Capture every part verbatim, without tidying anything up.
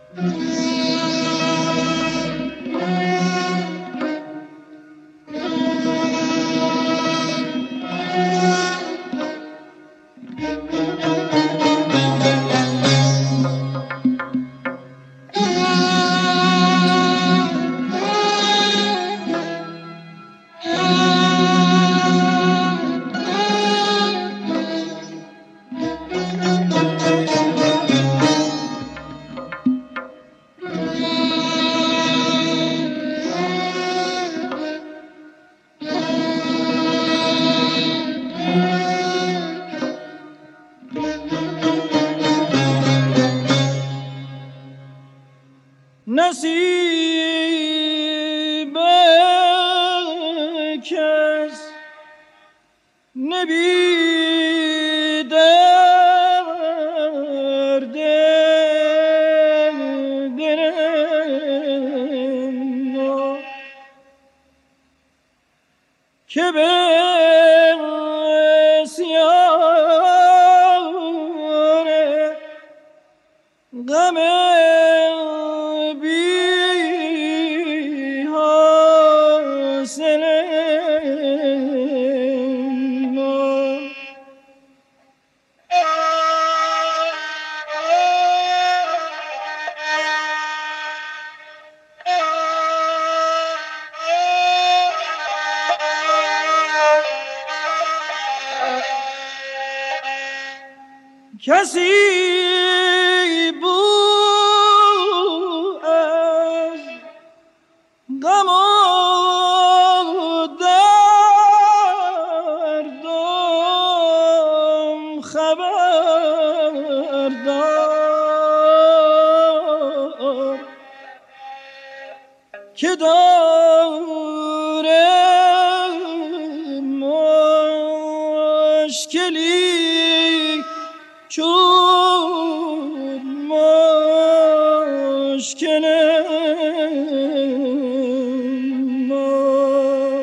نصیب کس نبی در دلم که بسیار غم کسی بود از غم و دردم خبردار که داره مشکلی چون مشکل ما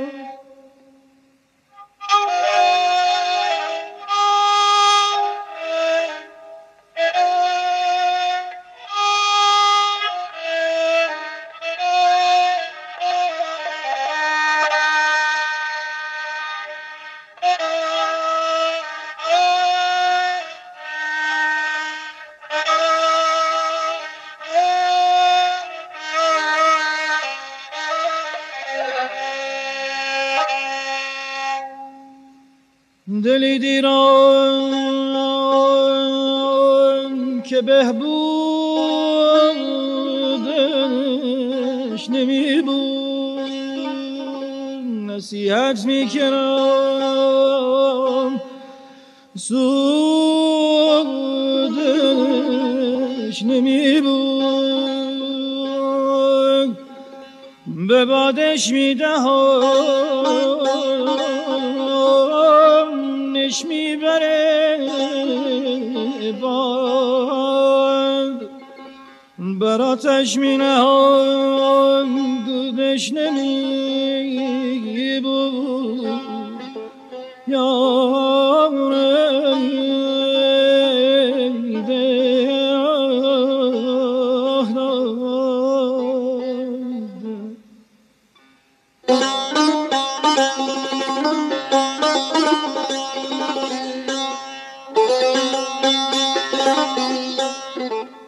دلی دیران که بهبودش نمی بود نصیحت می کنم سودش نمی بود به بادش می دهم نش میبره باد براتش مینهم دودش نمی بود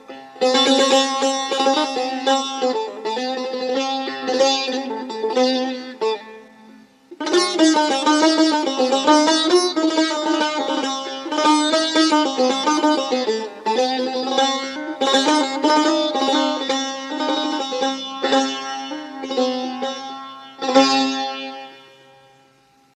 Thank you.